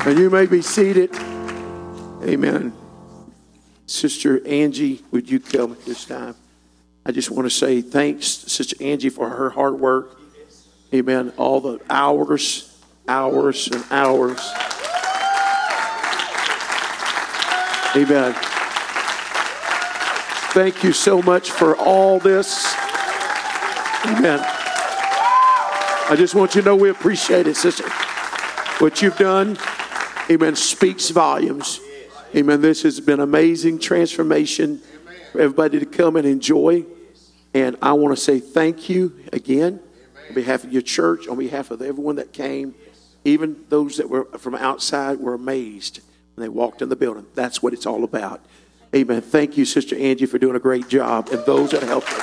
And you may be seated. Amen. Sister Angie, would you come at this time? I just want to say thanks, Sister Angie, for her hard work. Amen. All the hours and hours. Amen. Thank you so much for all this. Amen. I just want you to know we appreciate it, sister. What you've done, amen, speaks volumes. Amen. This has been amazing transformation for everybody to come and enjoy. And I want to say thank you again on behalf of your church, on behalf of everyone that came. Even those that were from outside were amazed when they walked in the building. That's what it's all about. Amen. Thank you, Sister Angie, for doing a great job, and those that helped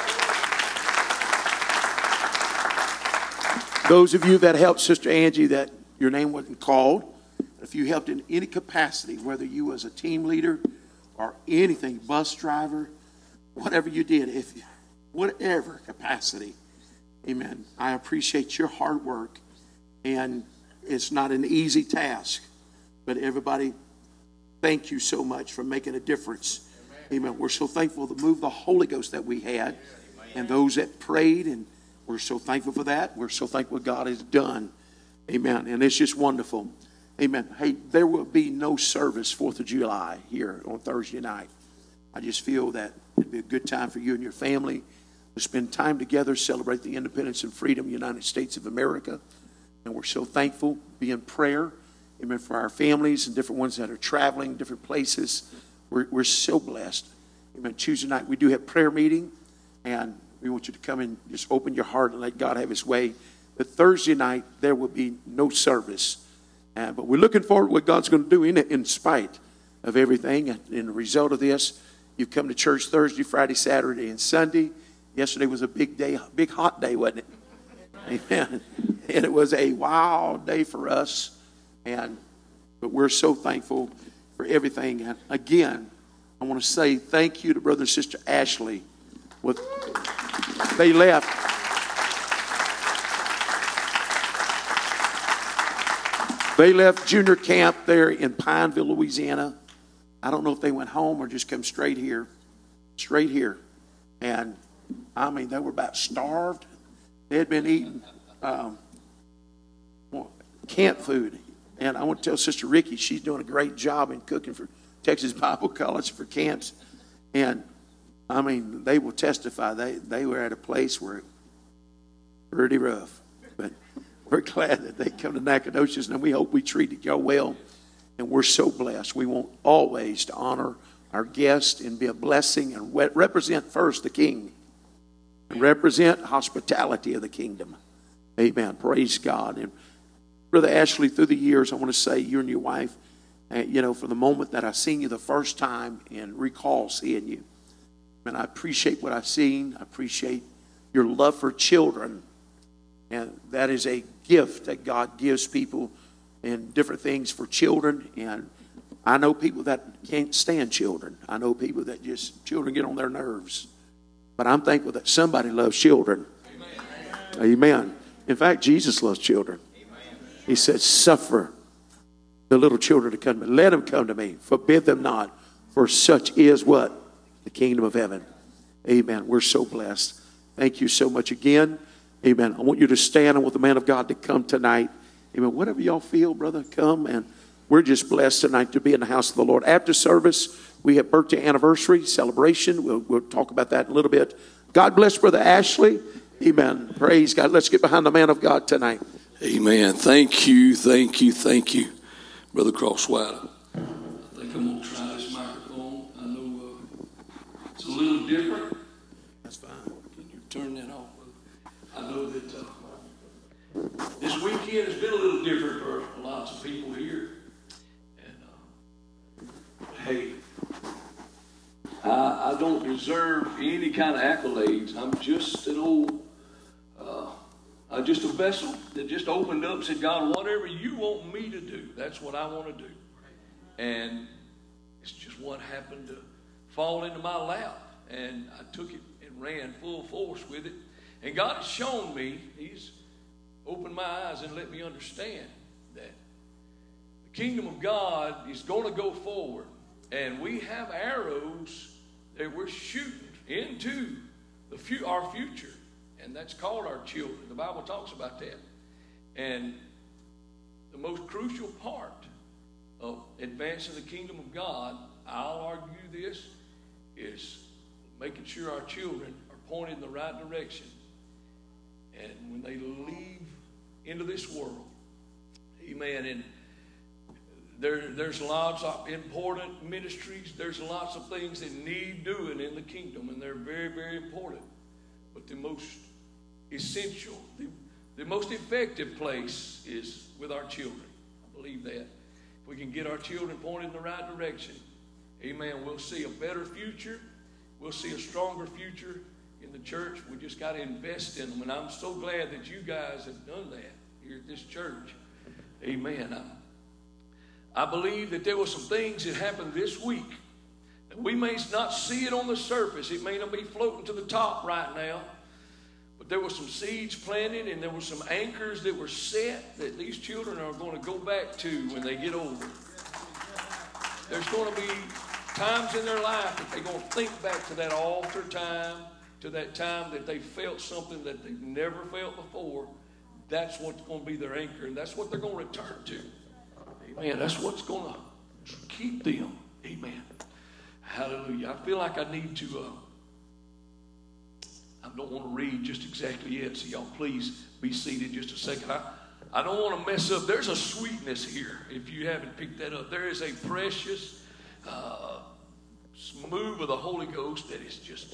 her. Those of you that helped Sister Angie that your name wasn't called, if you helped in any capacity, whether you was a team leader or anything, bus driver, whatever you did, whatever capacity, amen, I appreciate your hard work. And it's not an easy task, but everybody, thank you so much for making a difference. Amen. We're so thankful to move the Holy Ghost that we had and those that prayed, and we're so thankful for that. We're so thankful what God has done. Amen. And it's just wonderful. Amen. Hey, there will be no service 4th of July here on Thursday night. I just feel that it'd be a good time for you and your family to spend time together, celebrate the independence and freedom of the United States of America. And we're so thankful, be in prayer, amen, for our families and different ones that are traveling, different places. We're so blessed. Amen. Tuesday night we do have prayer meeting, and we want you to come and just open your heart and let God have his way. But Thursday night there will be no service. But we're looking forward to what God's going to do in spite of everything. And in the result of this, you've come to church Thursday, Friday, Saturday, and Sunday. Yesterday was a big day, big hot day, wasn't it? Amen. And it was a wild day for us. But we're so thankful for everything. And again, I want to say thank you to Brother and Sister Ashley. They left. They left junior camp there in Pineville, Louisiana. I don't know if they went home or just come straight here. And, I mean, they were about starved. They had been eating camp food. And I want to tell Sister Ricky, she's doing a great job in cooking for Texas Bible College for camps. And, I mean, they will testify. They were at a place where it was pretty rough. But we're glad that they come to Nacogdoches, and we hope we treated y'all well. And we're so blessed. We want always to honor our guests and be a blessing and represent first the King. And represent hospitality of the kingdom. Amen. Praise God. And Brother Ashley, through the years, I want to say you and your wife, from the moment that I seen you the first time and recall seeing you, and I appreciate what I've seen. I appreciate your love for children. And that is a gift that God gives people and different things for children. And I know people that can't stand children. I know people that children get on their nerves. But I'm thankful that somebody loves children. Amen. Amen. In fact, Jesus loves children. He said, suffer the little children to come to me. Let them come to me. Forbid them not. For such is what? The kingdom of heaven. Amen. We're so blessed. Thank you so much again. Amen. I want you to stand. I want the man of God to come tonight. Amen. Whatever y'all feel, brother, come. And we're just blessed tonight to be in the house of the Lord. After service, we have birthday anniversary celebration. We'll talk about that in a little bit. God bless Brother Ashley. Amen. Praise God. Let's get behind the man of God tonight. Amen. Thank you. Brother Crosswhite. I think I'm going to try this microphone. I know it's a little different. That's fine. Can you turn that off? I know that this weekend has been a little different for lots of people here. And hey, I don't deserve any kind of accolades. I'm just just a vessel that just opened up and said, God, whatever you want me to do, that's what I want to do. And it's just what happened to fall into my lap. And I took it and ran full force with it. And God has shown me, he's opened my eyes and let me understand that the kingdom of God is going to go forward. And we have arrows that we're shooting into our future. And that's called our children. The Bible talks about that. And the most crucial part of advancing the kingdom of God, I'll argue this, is making sure our children are pointed in the right direction. And when they leave into this world, amen, and there's lots of important ministries. There's lots of things that need doing in the kingdom, and they're very, very important. But the most essential, the most effective place is with our children. I believe that. If we can get our children pointed in the right direction, amen, we'll see a better future. We'll see a stronger future in the church. We just got to invest in them. And I'm so glad that you guys have done that here at this church. Amen. I believe that there were some things that happened this week. We may not see it on the surface. It may not be floating to the top right now. But there were some seeds planted, and there were some anchors that were set that these children are going to go back to when they get older. There's going to be times in their life that they're going to think back to that altar time, to that time that they felt something that they've never felt before. That's what's going to be their anchor, and that's what they're going to return to. Amen. That's what's going to keep them. Amen. Hallelujah. I feel like I need to, I don't want to read just exactly yet, so y'all please be seated just a second. I don't want to mess up. There's a sweetness here, if you haven't picked that up. There is a precious move of the Holy Ghost that is just,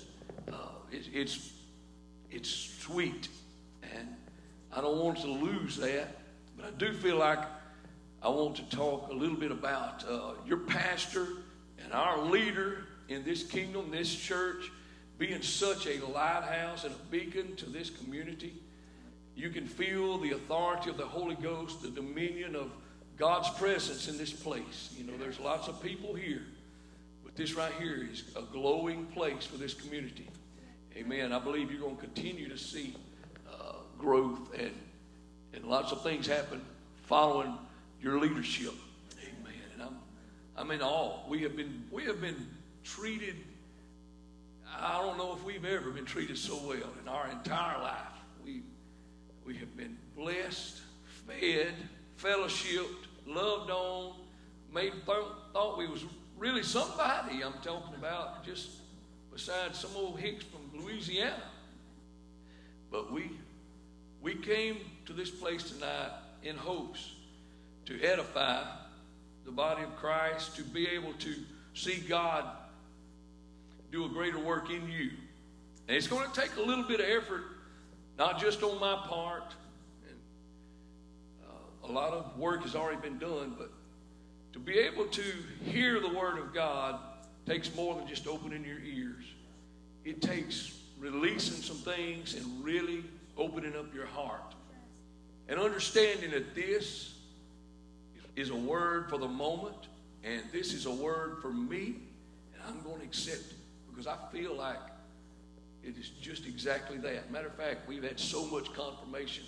it's sweet. And I don't want to lose that, but I do feel like I want to talk a little bit about your pastor and our leader in this kingdom, this church, being such a lighthouse and a beacon to this community. You can feel the authority of the Holy Ghost, the dominion of God's presence in this place. You know, there's lots of people here, but this right here is a glowing place for this community. Amen. I believe you're going to continue to see growth and lots of things happen following your leadership. Amen. And I'm in awe. We have been treated, I don't know if we've ever been treated so well in our entire life. We have been blessed, fed, fellowshipped, loved on, thought we was really somebody. I'm talking about just besides some old hicks from Louisiana. But we came to this place tonight in hopes to edify the body of Christ, to be able to see God do a greater work in you. And it's going to take a little bit of effort, not just on my part. And, a lot of work has already been done, but to be able to hear the Word of God takes more than just opening your ears. It takes releasing some things and really opening up your heart. And understanding that this is a word for the moment, and this is a word for me, and I'm going to accept it because I feel like it is just exactly that. Matter of fact, we've had so much confirmation.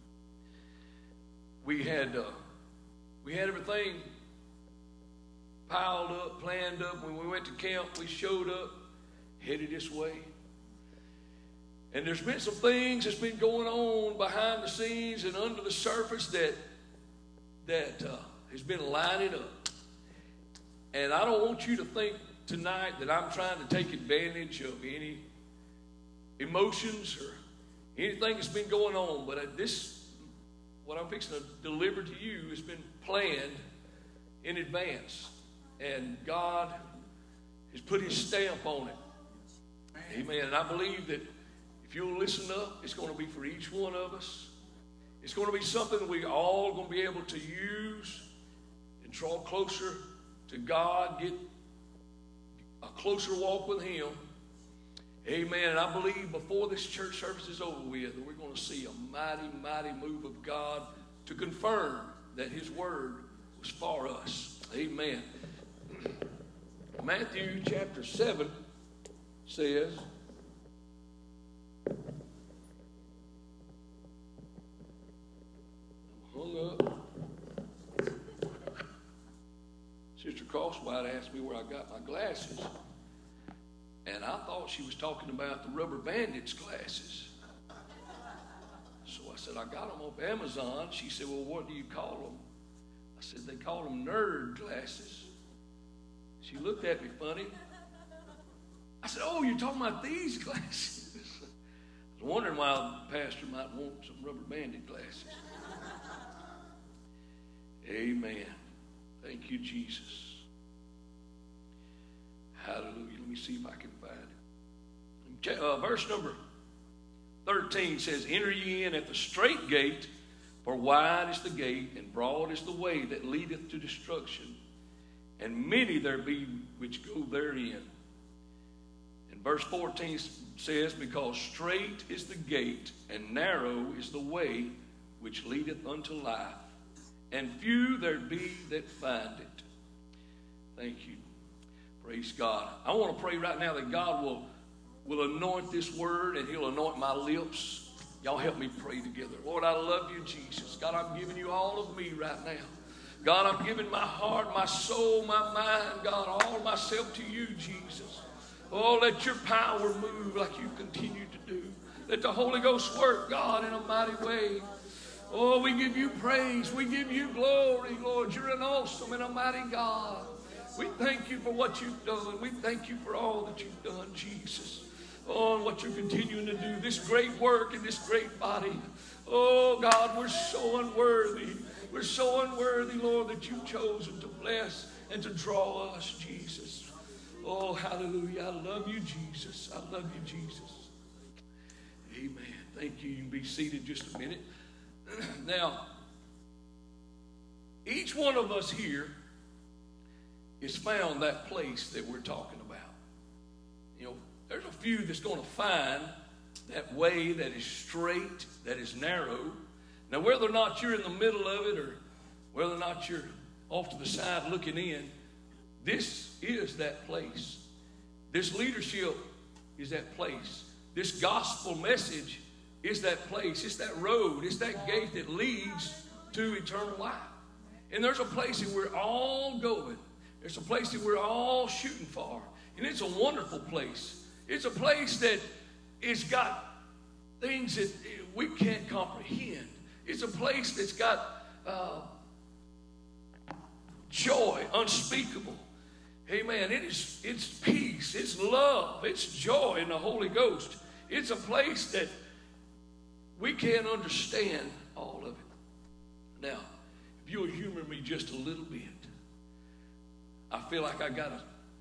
We had everything piled up, planned up. When we went to camp, we showed up, headed this way. And there's been some things that's been going on behind the scenes and under the surface that has been lining up. And I don't want you to think tonight that I'm trying to take advantage of any emotions or anything that's been going on. But what I'm fixing to deliver to you has been planned in advance. And God has put His stamp on it. Amen. And I believe that if you'll listen up, it's going to be for each one of us. It's going to be something that we all going to be able to use and draw closer to God, get a closer walk with Him. Amen. And I believe before this church service is over with, we're going to see a mighty, mighty move of God to confirm that His word was for us. Amen. Matthew chapter 7 says, I'm hung up. Sister Crosswhite asked me where I got my glasses, and I thought she was talking about the Rubber Bandits glasses. So I said, I got them off Amazon. She said, well, what do you call them? I said, they call them nerd glasses. She looked at me funny. I said, oh, you're talking about these glasses? I was wondering why the pastor might want some Rubber Bandit glasses. Amen. Thank you, Jesus. Hallelujah. Let me see if I can find it. Verse number 13 says, enter ye in at the strait gate, for wide is the gate, and broad is the way that leadeth to destruction, and many there be which go therein. And verse 14 says, because strait is the gate, and narrow is the way which leadeth unto life, and few there be that find it. Thank you. Praise God. I want to pray right now that God will anoint this word, and he'll anoint my lips. Y'all help me pray together. Lord, I love you, Jesus. God, I'm giving you all of me right now. God, I'm giving my heart, my soul, my mind, God, all myself to you, Jesus. Oh, let your power move like you continue to do. Let the Holy Ghost work, God, in a mighty way. Oh, we give you praise. We give you glory, Lord. You're an awesome and a mighty God. We thank you for what you've done. We thank you for all that you've done, Jesus. Oh, and what you're continuing to do, this great work in this great body. Oh, God, we're so unworthy. We're so unworthy, Lord, that you've chosen to bless and to draw us, Jesus. Oh, hallelujah. I love you, Jesus. I love you, Jesus. Amen. Thank you. You can be seated just a minute. Now, each one of us here has found that place that we're talking about. You know, there's a few that's going to find that way that is straight, that is narrow. Now, whether or not you're in the middle of it or whether or not you're off to the side looking in, this is that place. This leadership is that place. This gospel message is that place. It's that road. It's that gate that leads to eternal life. And there's a place that we're all going. There's a place that we're all shooting for. And it's a wonderful place. It's a place that it's got things that we can't comprehend. It's a place that's got joy unspeakable. Amen. It's peace. It's love. It's joy in the Holy Ghost. It's a place that we can't understand all of it. Now, if you'll humor me just a little bit, I feel like I got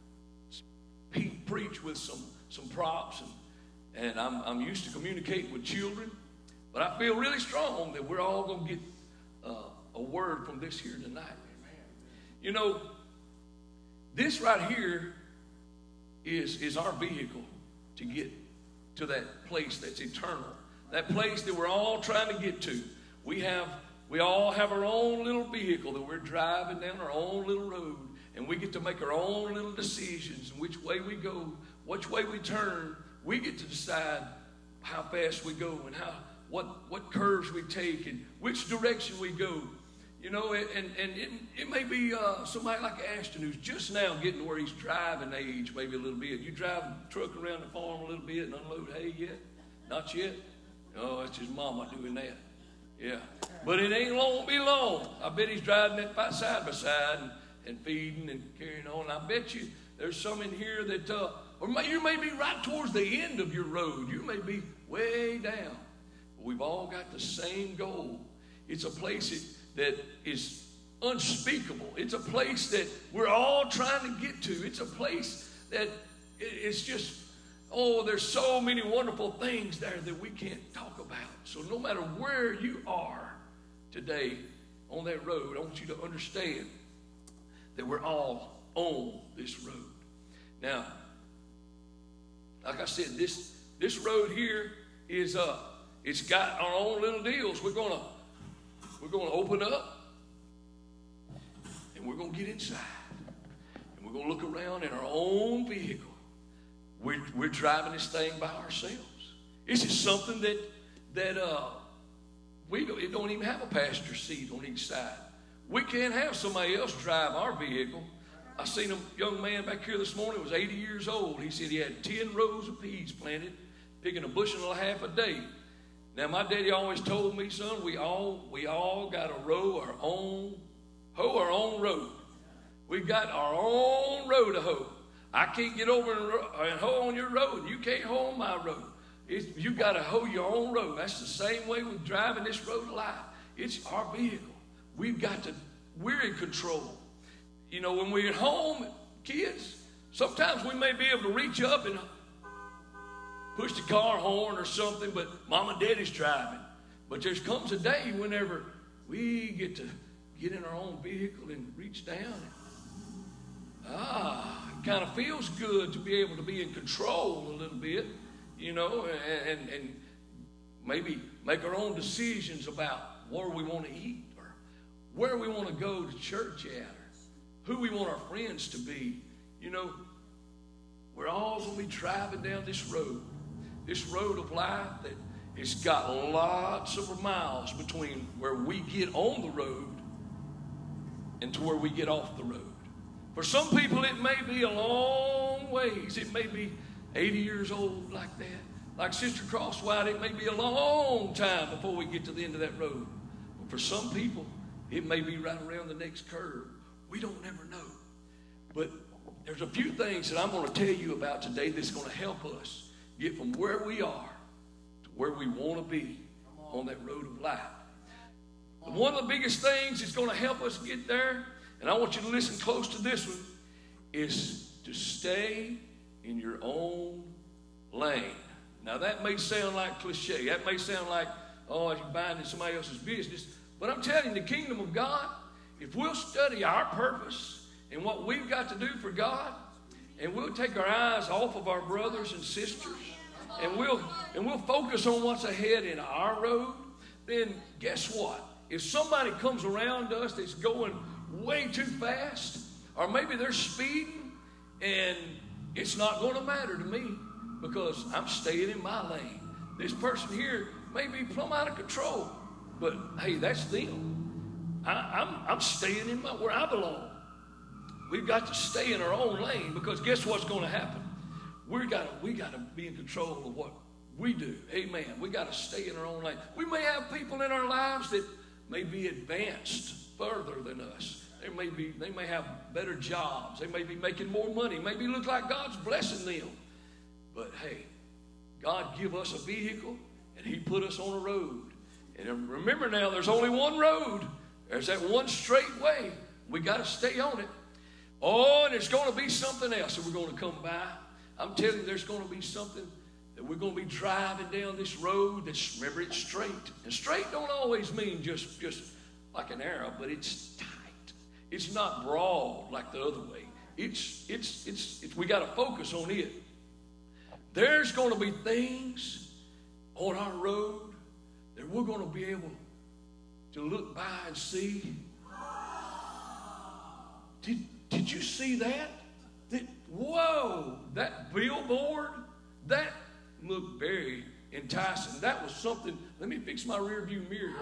to preach with some props, and I'm used to communicating with children, but I feel really strong that we're all going to get a word from this here tonight. You know, this right here is our vehicle to get to that place that's eternal, that place that we're all trying to get to. We all have our own little vehicle that we're driving down our own little road, and we get to make our own little decisions and which way we go, which way we turn. We get to decide how fast we go and what curves we take and which direction we go. You know, and it may be somebody like Ashton who's just now getting to where he's driving age maybe a little bit. You drive a truck around the farm a little bit and unload hay yet? Not yet? Oh, that's his mama doing that. Yeah. But it ain't long be long. I bet he's driving that side by side and feeding and carrying on. I bet you there's some in here that, you may be right towards the end of your road. You may be way down. But we've all got the same goal. It's a place that is unspeakable. It's a place that we're all trying to get to. It's a place that it's just, there's so many wonderful things there that we can't talk about. So no matter where you are today on that road, I want you to understand that we're all on this road. Now, like I said, this road here is it's got our own little deals. We're gonna open up and we're gonna get inside and we're gonna look around in our own vehicle. We're driving this thing by ourselves. This is something that it don't even have a passenger seat on each side. We can't have somebody else drive our vehicle. I seen a young man back here this morning, was 80 years old. He said he had 10 rows of peas planted, picking a bushel and a half a day. Now, my daddy always told me, son, we all got to hoe our own road. We got our own road to hoe. I can't get over and hoe on your road. You can't hoe on my road. You got to hoe your own road. That's the same way with driving this road of life. It's our vehicle. We're in control. You know, when we're at home, kids, sometimes we may be able to reach up and push the car horn or something, but mom and daddy's driving. But there comes a day whenever we get to get in our own vehicle and reach down. It kind of feels good to be able to be in control a little bit, you know, and maybe make our own decisions about where we want to eat or where we want to go to church at or who we want our friends to be. You know, we're all going to be driving down this road of life that it's got lots of miles between where we get on the road and to where we get off the road. For some people, it may be a long ways. It may be 80 years old like that. Like Sister Crosswhite, it may be a long time before we get to the end of that road. But for some people, it may be right around the next curve. We don't never know. But there's a few things that I'm going to tell you about today that's going to help us get from where we are to where we want to be on that road of life. And one of the biggest things that's going to help us get there, and I want you to listen close to this one, is to stay in your own lane. Now, that may sound like cliche. That may sound like, you're minding somebody else's business. But I'm telling you, the kingdom of God, if we'll study our purpose and what we've got to do for God, and we'll take our eyes off of our brothers and sisters, and we'll focus on what's ahead in our road, then guess what? If somebody comes around us that's going way too fast, or maybe they're speeding, and it's not going to matter to me because I'm staying in my lane. This person here may be plumb out of control, but hey, that's them. I'm staying in where I belong. We've got to stay in our own lane because guess what's going to happen? We got to be in control of what we do. Amen. We got to stay in our own lane. We may have people in our lives that may be advanced further than us. They may have better jobs. They may be making more money. Maybe look like God's blessing them. But hey, God give us a vehicle and he put us on a road. And remember now, there's only one road. There's that one straight way. We got to stay on it. Oh, and there's going to be something else that we're going to come by. I'm telling you, there's going to be something that we're going to be driving down this road that's, remember, it's straight. And straight don't always mean just like an arrow, but it's tight. It's not broad like the other way. We got to focus on it. There's going to be things on our road that we're going to be able to look by and see. Did you see that? Whoa, that billboard, that looked very enticing. That was something. Let me fix my rear view mirror.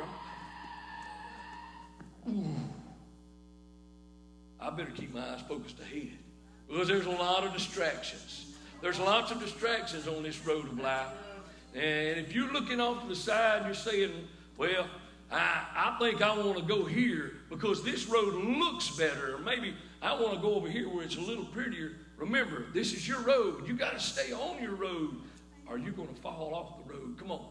Ooh. I better keep my eyes focused ahead because there's a lot of distractions. There's lots of distractions on this road of life. And if you're looking off to the side, you're saying, well, I think I want to go here because this road looks better. Or maybe I want to go over here where it's a little prettier. Remember, this is your road. You got to stay on your road or you're going to fall off the road. Come on.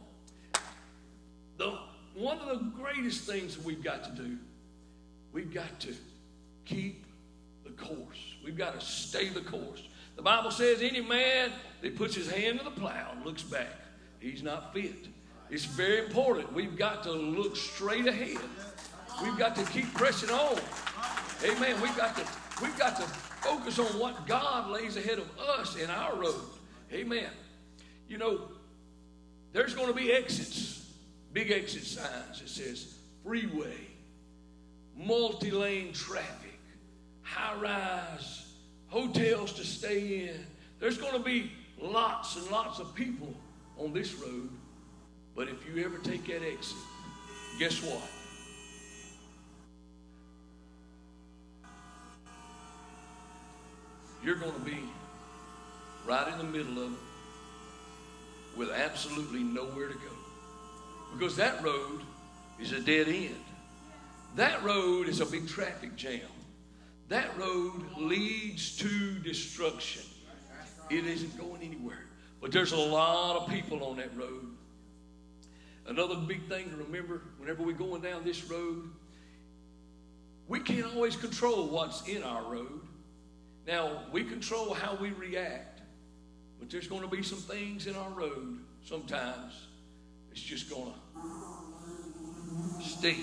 One of the greatest things that we've got to do, we've got to keep the course. We've got to stay the course. The Bible says any man that puts his hand to the plow and looks back, he's not fit. It's very important. We've got to look straight ahead. We've got to keep pressing on. Amen. We've got to focus on what God lays ahead of us in our road. Amen. You know, there's going to be exits, big exit signs. It says freeway, multi-lane traffic, high-rise, hotels to stay in. There's going to be lots and lots of people on this road. But if you ever take that exit, guess what? you're going to be right in the middle of it with absolutely nowhere to go. Because that road is a dead end. That road is a big traffic jam. That road leads to destruction. It isn't going anywhere. But there's a lot of people on that road. Another big thing to remember whenever we're going down this road, we can't always control what's in our road. Now, we control how we react. But there's going to be some things in our road sometimes it's just going to stink.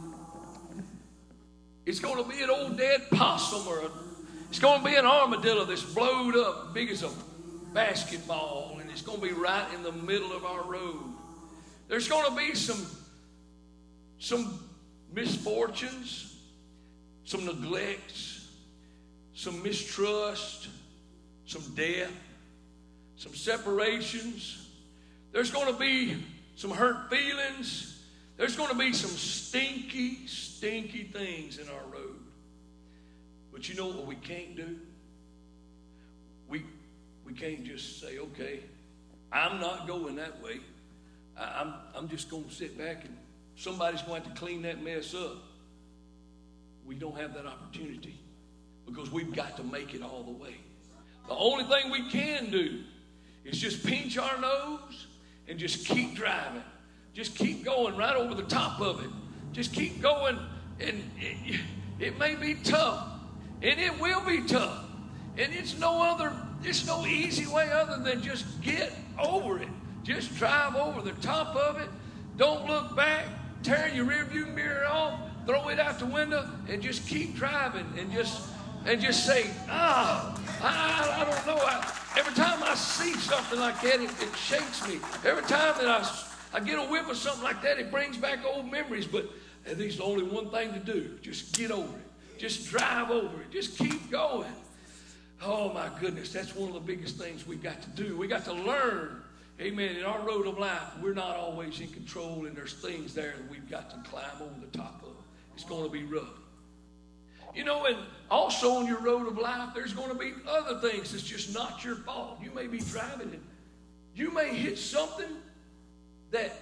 It's going to be an old dead possum, or it's going to be an armadillo that's blowed up big as a basketball, and it's going to be right in the middle of our road. There's going to be some misfortunes, some neglects, some mistrust, some death, some separations. There's going to be some hurt feelings. There's going to be some stinky, stinky things in our road. But you know what we can't do? We can't just say, okay, I'm not going that way. I'm just going to sit back and somebody's going to have to clean that mess up. We don't have that opportunity because we've got to make it all the way. The only thing we can do is just pinch our nose and just keep driving. Just keep going right over the top of it. Just keep going, and it may be tough, and it will be tough. And it's no easy way other than just get over it. Just drive over the top of it. Don't look back. Tear your rearview mirror off. Throw it out the window and just keep driving and just say, I don't know. Every time I see something like that, it shakes me. Every time that I get a whiff of something like that, it brings back old memories. But there's only one thing to do. Just get over it. Just drive over it. Just keep going. Oh, my goodness. That's one of the biggest things we've got to do. We got to learn. Amen. In our road of life, we're not always in control, and there's things there that we've got to climb over the top of. It's going to be rough. You know, and also on your road of life, there's going to be other things that's just not your fault. You may be driving and you may hit something that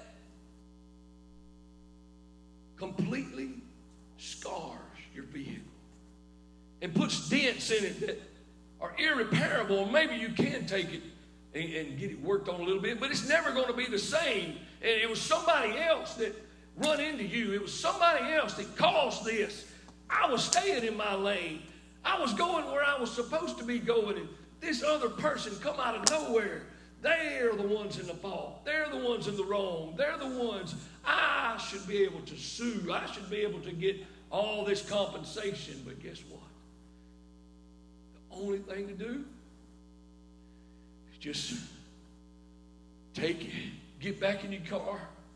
completely scars your vehicle and puts dents in it that are irreparable. Maybe you can take it and get it worked on a little bit, but it's never going to be the same. And it was somebody else that run into you. It was somebody else that caused this. I was staying in my lane. I was going where I was supposed to be going, and this other person come out of nowhere. They're the ones in the fault. They're the ones in the wrong. They're the ones I should be able to sue. I should be able to get all this compensation. But guess what? The only thing to do is just take it, get back in your car,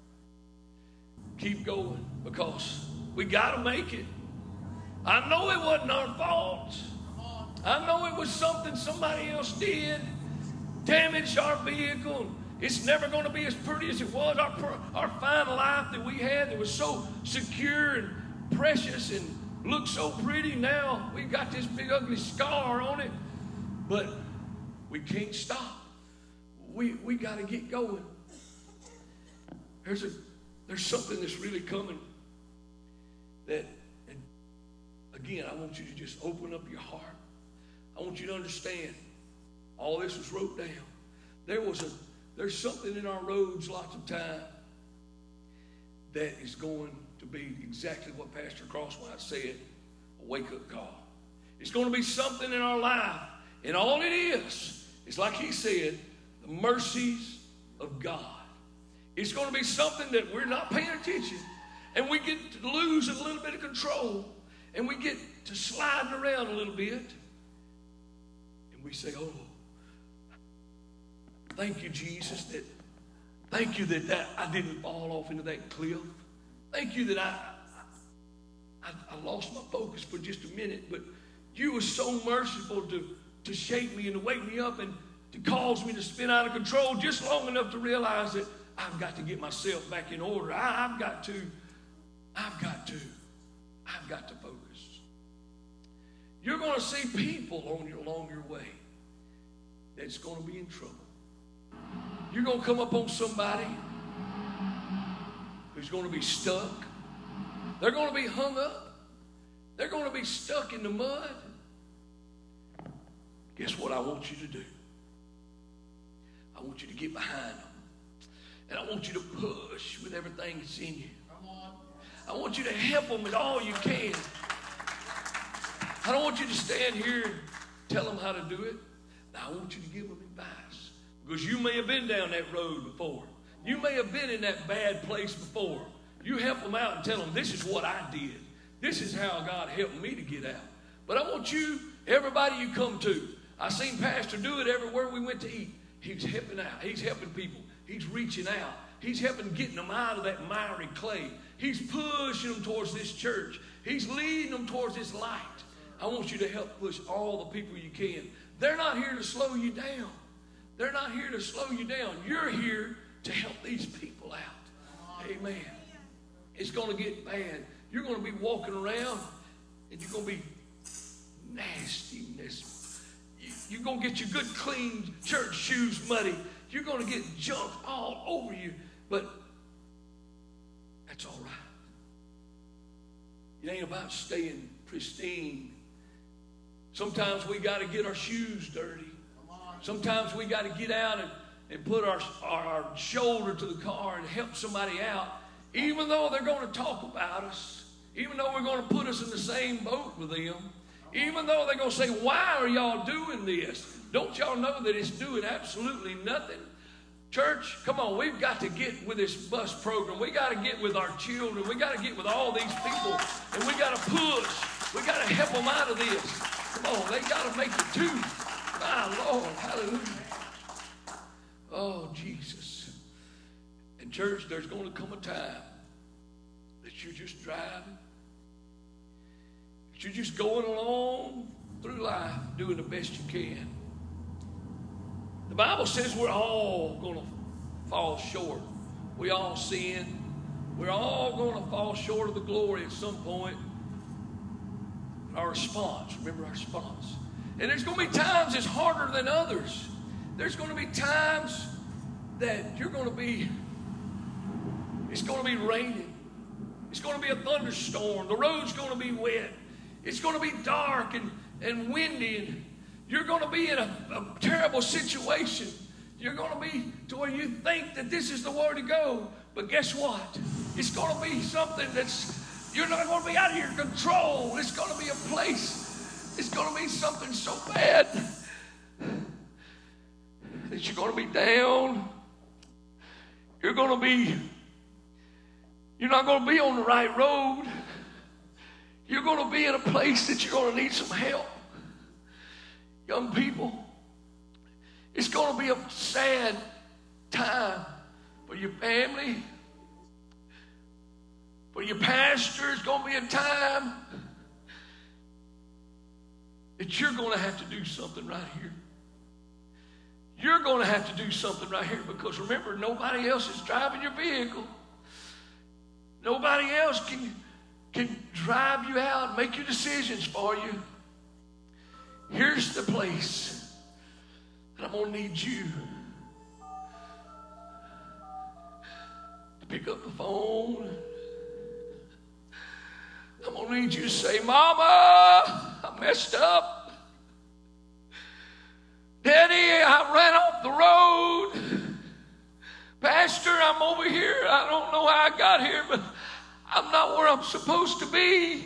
keep going, because we got to make it. I know it wasn't our fault. I know it was something somebody else did. Damaged our vehicle. It's never going to be as pretty as it was. Our fine life that we had that was so secure and precious and looked so pretty. Now we've got this big ugly scar on it. But we can't stop. We got to get going. There's something that's really coming that, and again, I want you to just open up your heart. I want you to understand all this was wrote down. There's something in our roads lots of time that is going to be exactly what Pastor Crosswhite said, a wake-up call. It's going to be something in our life, and all it is like he said, the mercies of God. It's going to be something that we're not paying attention, and we get to lose a little bit of control, and we get to sliding around a little bit, and we say, oh, thank you, Jesus, thank you that I didn't fall off into that cliff. Thank you that I lost my focus for just a minute, but you were so merciful to shake me and to wake me up and to cause me to spin out of control just long enough to realize that I've got to get myself back in order. I've got to focus. You're going to see people along your way that's going to be in trouble. You're going to come up on somebody who's going to be stuck. They're going to be hung up. They're going to be stuck in the mud. Guess what I want you to do? I want you to get behind them. And I want you to push with everything that's in you. I want you to help them with all you can. I don't want you to stand here and tell them how to do it. I want you to give them advice. Because you may have been down that road before. You may have been in that bad place before. You help them out and tell them, this is what I did. This is how God helped me to get out. But I want you, everybody you come to, I seen Pastor do it everywhere we went to eat. He's helping out. He's helping people. He's reaching out. He's helping getting them out of that miry clay. He's pushing them towards this church. He's leading them towards this light. I want you to help push all the people you can. They're not here to slow you down. They're not here to slow you down. You're here to help these people out. Amen. It's going to get bad. You're going to be walking around and you're going to be nastiness. You're going to get your good, clean church shoes muddy. You're going to get junk all over you. But that's all right. It ain't about staying pristine. Sometimes we got to get our shoes dirty. Sometimes we got to get out and put our shoulder to the car and help somebody out, even though they're going to talk about us, even though we're going to put us in the same boat with them, even though they're going to say, why are y'all doing this? Don't y'all know that it's doing absolutely nothing? Church, come on, we've got to get with this bus program. We got to get with our children. We got to get with all these people, and we got to push. We got to help them out of this. Come on, they got to make it too. My Lord, hallelujah. Oh, Jesus. And church, there's going to come a time that you're just driving. That you're just going along through life doing the best you can. The Bible says we're all going to fall short. We all sin. We're all going to fall short of the glory at some point. Our response, remember our response. And there's going to be times it's harder than others. There's going to be times that it's going to be raining. It's going to be a thunderstorm. The road's going to be wet. It's going to be dark and windy. And you're going to be in a terrible situation. You're going to be to where you think that this is the way to go. But guess what? It's going to be something you're not going to be out of your control. It's going to be a place. It's going to be something so bad that you're going to be down. You're not going to be on the right road. You're going to be in a place that you're going to need some help. Young people, it's going to be a sad time for your family. For your pastor, it's going to be a time that you're going to have to do something right here. You're going to have to do something right here because remember, nobody else is driving your vehicle. Nobody else can drive you out and make your decisions for you. Here's the place that I'm going to need you to pick up the phone. I'm going to need you to say, Mama, I messed up. Daddy, I ran off the road. Pastor, I'm over here. I don't know how I got here, but I'm not where I'm supposed to be.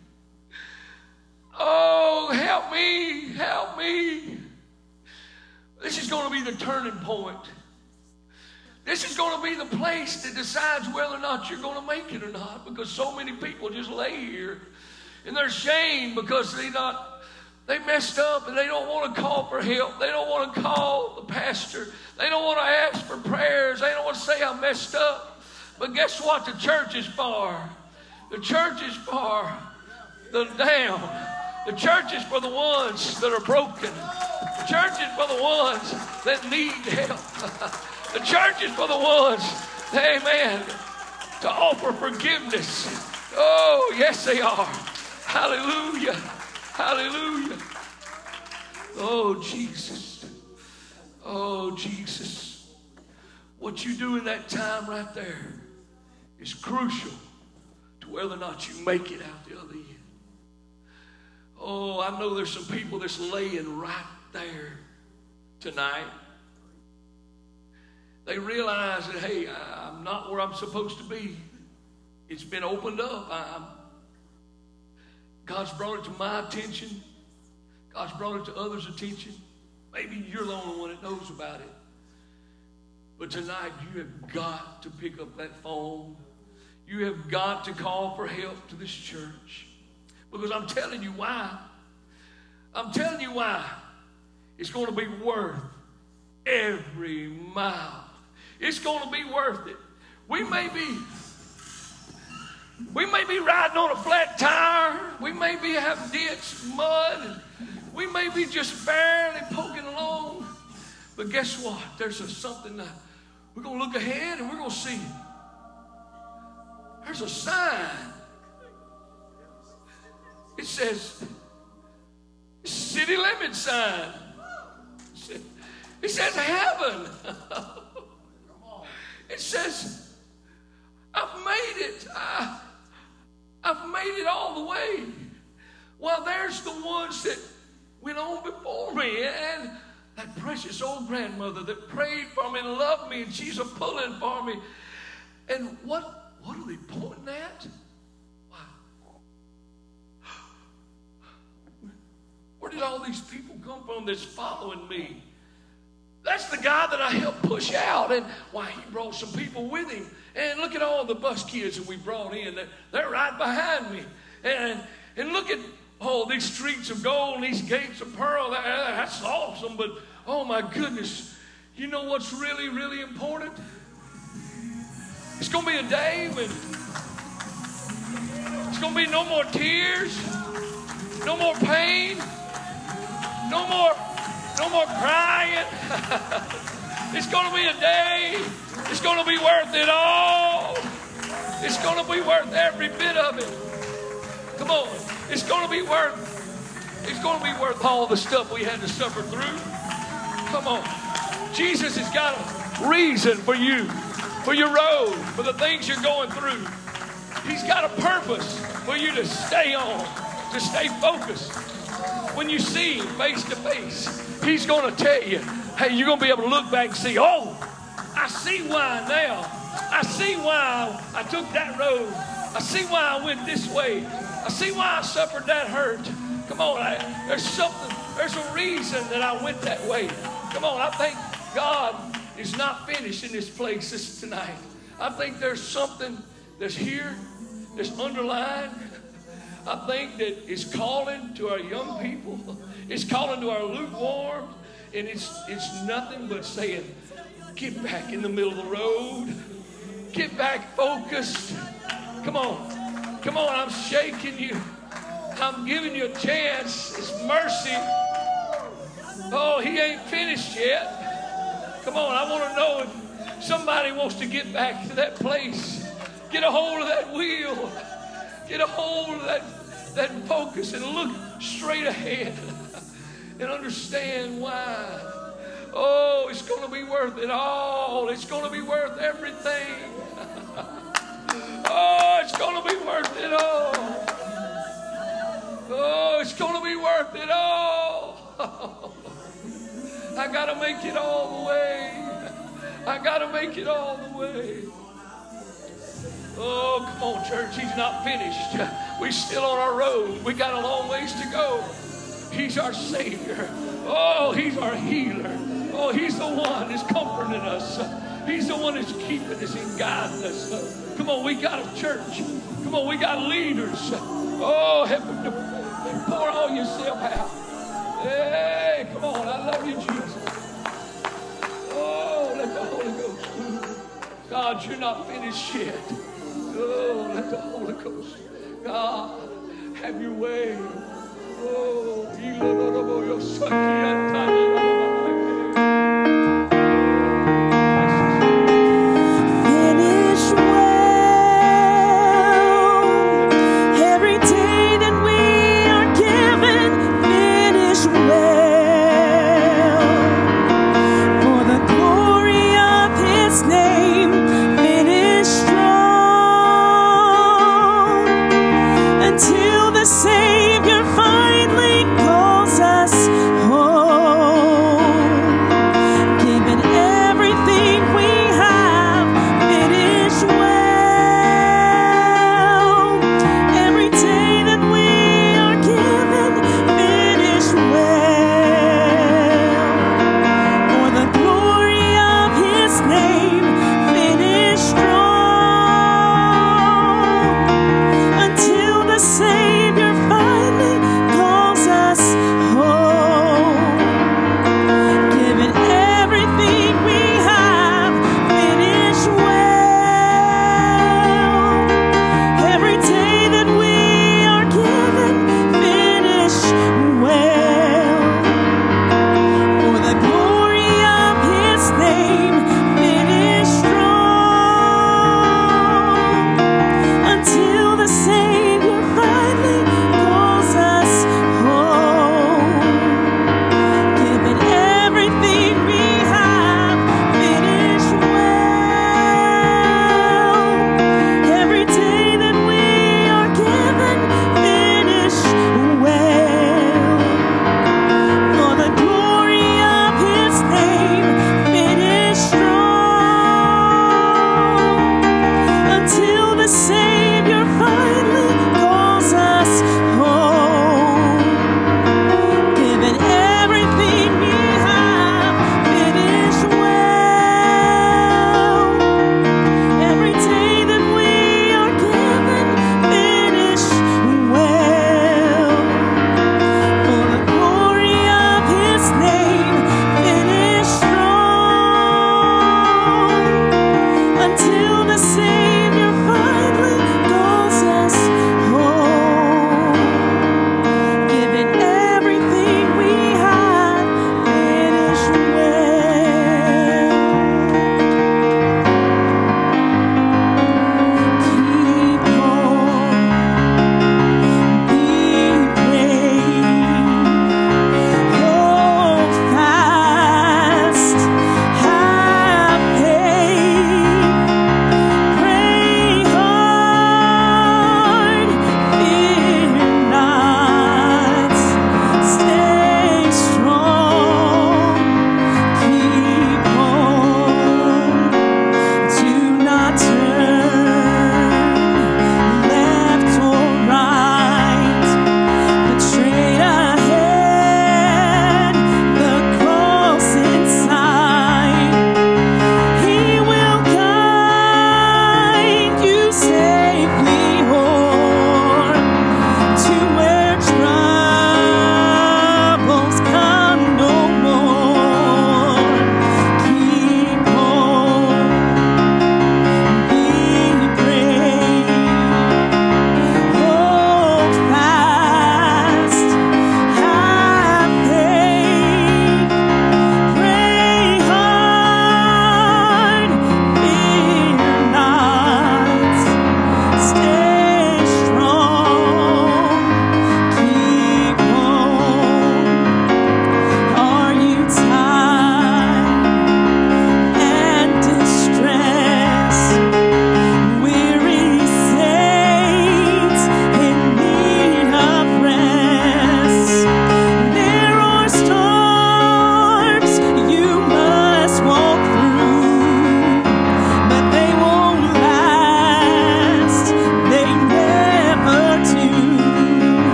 Oh, help me, help me. This is going to be the turning point. This is going to be the place that decides whether or not you're going to make it or not, because so many people just lay here in their shame because they messed up and they don't want to call for help. They don't want to call the pastor. They don't want to ask for prayers. They don't want to say I messed up. But guess what the church is for? The church is for the down. The church is for the ones that are broken. The church is for the ones that need help. The church is for the ones, amen, to offer forgiveness. Oh, yes, they are. Hallelujah. Hallelujah. Oh, Jesus. Oh, Jesus. What you do in that time right there is crucial to whether or not you make it out the other end. Oh, I know there's some people that's laying right there tonight. They realize that, hey, I'm not where I'm supposed to be. It's been opened up. God's brought it to my attention. God's brought it to others' attention. Maybe you're the only one that knows about it. But tonight, you have got to pick up that phone. You have got to call for help to this church. Because I'm telling you why. I'm telling you why. It's going to be worth every mile. It's going to be worth it. We may be riding on a flat tire. We may be having ditch, mud. And we may be just barely poking along. But guess what? There's something that we're going to look ahead and we're going to see. There's a sign. It says, city limit sign. It says heaven. It says, I've made it. I've made it all the way. Well, there's the ones that went on before me. And that precious old grandmother that prayed for me and loved me. And she's a-pulling for me. And what are they pointing at? Where did all these people come from that's following me? That's the guy that I helped push out. And why, he brought some people with him. And look at all the bus kids that we brought in. They're right behind me. And look at all these streets of gold and these gates of pearl. That's awesome. But, oh my goodness, you know what's really, really important? It's going to be a day when it's going to be no more tears, no more pain, no more crying. It's going to be a day. It's going to be worth it all. It's going to be worth every bit of it. Come on. It's going to be worth all the stuff we had to suffer through. Come on. Jesus has got a reason for you, for your road, for the things you're going through. He's got a purpose for you to stay on, to stay focused. When you see him face to face, he's going to tell you, hey, you're going to be able to look back and see, oh, I see why now. I see why I took that road. I see why I went this way. I see why I suffered that hurt. Come on, there's a reason that I went that way. Come on, I think God is not finished in this place tonight. I think there's something that's here, that's underlined. I think that it's calling to our young people. It's calling to our lukewarm. And it's nothing but saying, get back in the middle of the road. Get back focused. Come on. Come on, I'm shaking you. I'm giving you a chance. It's mercy. Oh, he ain't finished yet. Come on, I want to know if somebody wants to get back to that place. Get a hold of that wheel. Get a hold of that focus and look straight ahead and understand why. Oh, it's going to be worth it all. It's going to be worth everything. Oh, it's going to be worth it all. Oh, it's going to be worth it all. I got to make it all the way. I got to make it all the way. Oh, come on, church. He's not finished. We're still on our road. We got a long ways to go. He's our Savior. Oh, he's our healer. Oh, he's the one that's comforting us. He's the one that's keeping us and guiding us. Come on, we got a church. Come on, we got leaders. Oh, help them to pour all yourself out. Hey, come on. I love you, Jesus. Oh, let the Holy Ghost. God, you're not finished yet. Oh, let the Holy Ghost. God, have your way. Oh, finish well. Every day that we are given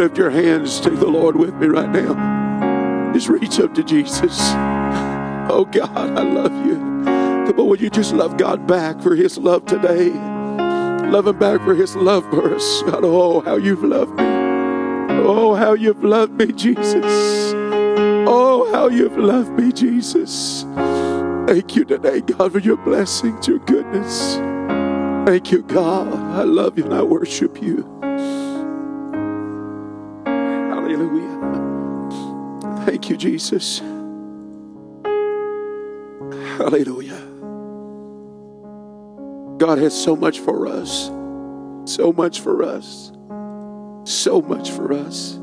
lift your hands to the Lord with me right now? Just reach up to Jesus. Oh God, I love you. Come on, would you just love God back for his love today? Love him back for his love for us. God, oh, how you've loved me. Oh, how you've loved me, Jesus. Oh, how you've loved me, Jesus. Thank you today, God, for your blessings, your goodness. Thank you, God. I love you and I worship you. Hallelujah. Thank you, Jesus. Hallelujah. God has so much for us. So much for us. So much for us.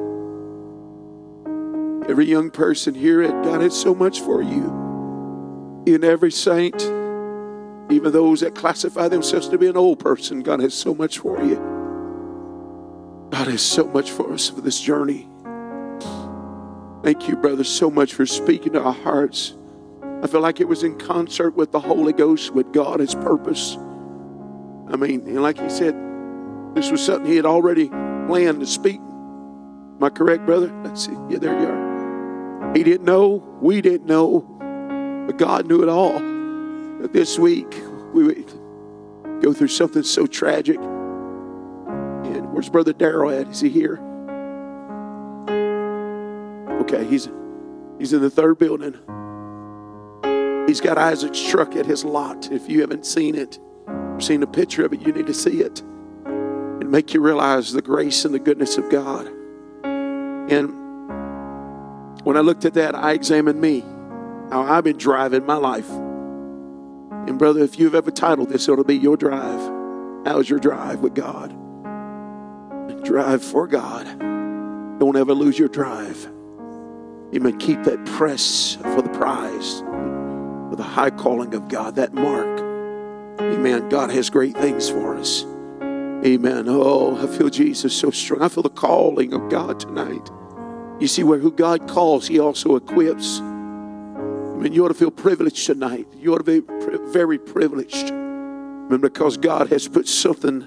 Every young person here, God has so much for you. In every saint, even those that classify themselves to be an old person, God has so much for you. God has so much for us for this journey. Thank you, brother, so much for speaking to our hearts. I feel like it was in concert with the Holy Ghost, with God, his purpose. I mean, and like he said, this was something he had already planned to speak. Am I correct, brother? Let's see. Yeah, there you are. He didn't know. We didn't know. But God knew it all. But this week, we would go through something so tragic. And where's Brother Darrell at? Is he here? Okay, he's in the third building. He's got Isaac's truck at his lot. If you haven't seen it, seen a picture of it, you need to see it. And make you realize the grace and the goodness of God. And when I looked at that, I examined me. How I've been driving my life. And brother, if you've ever titled this, it'll be your drive. How's your drive with God? Drive for God. Don't ever lose your drive. Amen. Keep that press for the prize, for the high calling of God, that mark. Amen. God has great things for us. Amen. Oh, I feel Jesus so strong. I feel the calling of God tonight. You see, who God calls, he also equips. I mean, you ought to feel privileged tonight. You ought to be very privileged. And because God has put something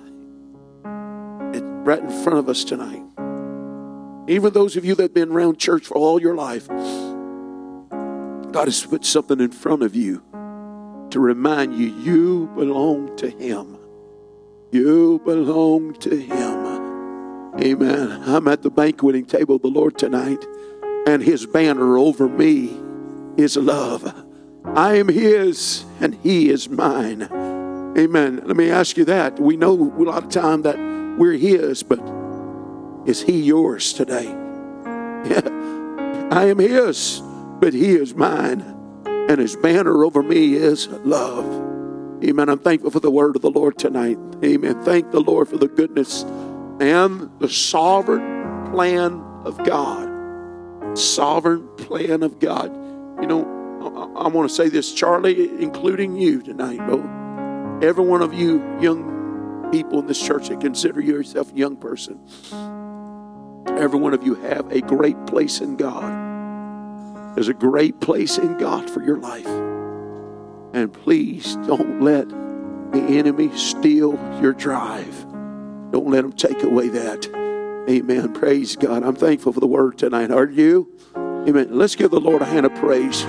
right in front of us tonight. Even those of you that have been around church for all your life, God has put something in front of you to remind you, you belong to him. You belong to him. Amen. I'm at the banqueting table of the Lord tonight, and his banner over me is love. I am his and he is mine. Amen. Let me ask you that. We know a lot of time that we're his, but is he yours today? Yeah. I am his, but he is mine. And his banner over me is love. Amen. I'm thankful for the word of the Lord tonight. Amen. Thank the Lord for the goodness and the sovereign plan of God. Sovereign plan of God. You know, I want to say this, Charlie, including you tonight, bro. Every one of you young people in this church that consider yourself a young person, every one of you have a great place in God. There's a great place in God for your life. And please don't let the enemy steal your drive. Don't let him take away that. Amen. Praise God. I'm thankful for the word tonight. Are you? Amen. Let's give the Lord a hand of praise.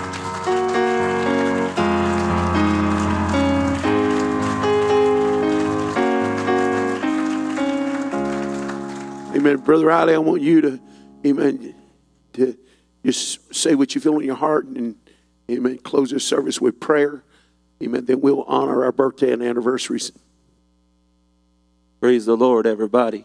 Amen. Brother Riley, I want you to, amen, to just say what you feel in your heart and, amen, close this service with prayer. Amen. Then we'll honor our birthday and anniversaries. Praise the Lord, everybody.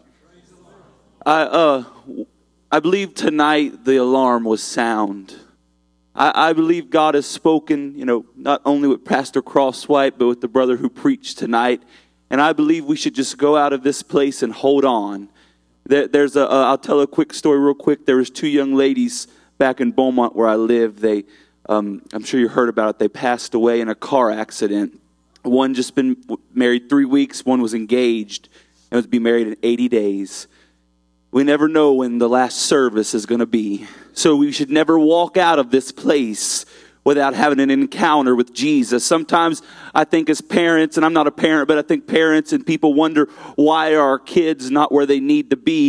I believe tonight the alarm was sound. I believe God has spoken, not only with Pastor Crosswhite, but with the brother who preached tonight. And I believe we should just go out of this place and hold on. I'll tell a quick story real quick. There was two young ladies back in Beaumont where I live. I'm sure you heard about it. They passed away in a car accident. One just been married 3 weeks. One was engaged and was to be married in 80 days. We never know when the last service is going to be. So we should never walk out of this place without having an encounter with Jesus. Sometimes I think as parents, and I'm not a parent, but I think parents and people wonder why are our kids not where they need to be.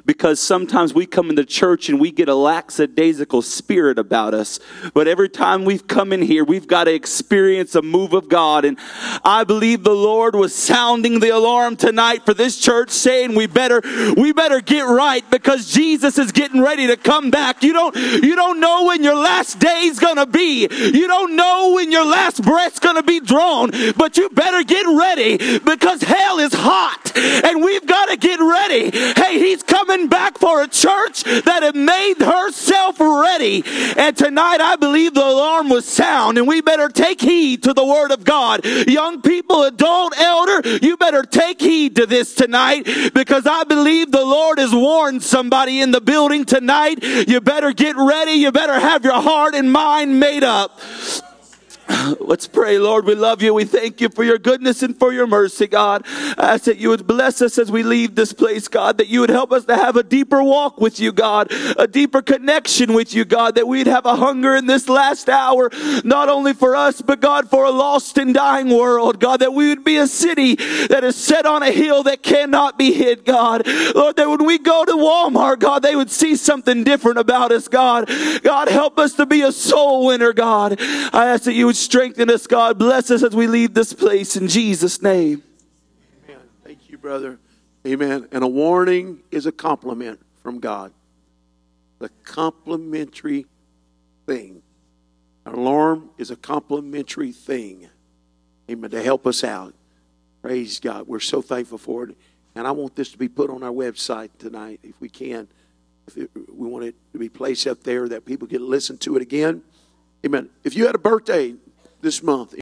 because sometimes we come into church and we get a lackadaisical spirit about us. But every time we've come in here, we've got to experience a move of God. And I believe the Lord was sounding the alarm tonight for this church, saying we better get right, because Jesus is getting ready to come back. You don't know when your last day's going to be. You don't know when your last breath's going to be drawn, but you better get ready, because hell is hot and we've got to get ready. Hey, he's coming back for a church that had made herself ready. And tonight I believe the alarm was sound, and we better take heed to the word of God. Young people, adult, elder, you better take heed to this tonight, because I believe the Lord has warned somebody in the building tonight. You better get ready. You better have your heart and mind made up. Let's pray. Lord, we love you. We thank you for your goodness and for your mercy, God. I ask that you would bless us as we leave this place, God, that you would help us to have a deeper walk with you, God, a deeper connection with you, God, that we'd have a hunger in this last hour, not only for us, but God, for a lost and dying world, God, that we would be a city that is set on a hill that cannot be hid, God. Lord, that when we go to Walmart, God, they would see something different about us, God. God, help us to be a soul winner, God. I ask that you would strengthen us, God. Bless us as we leave this place in Jesus' name. Amen. Thank you, brother. Amen. And a warning is a compliment from God. The complimentary thing. An alarm is a complimentary thing. Amen. To help us out. Praise God. We're so thankful for it. And I want this to be put on our website tonight, if we can. We want it to be placed up there that people can listen to it again. Amen. If you had a birthday this month,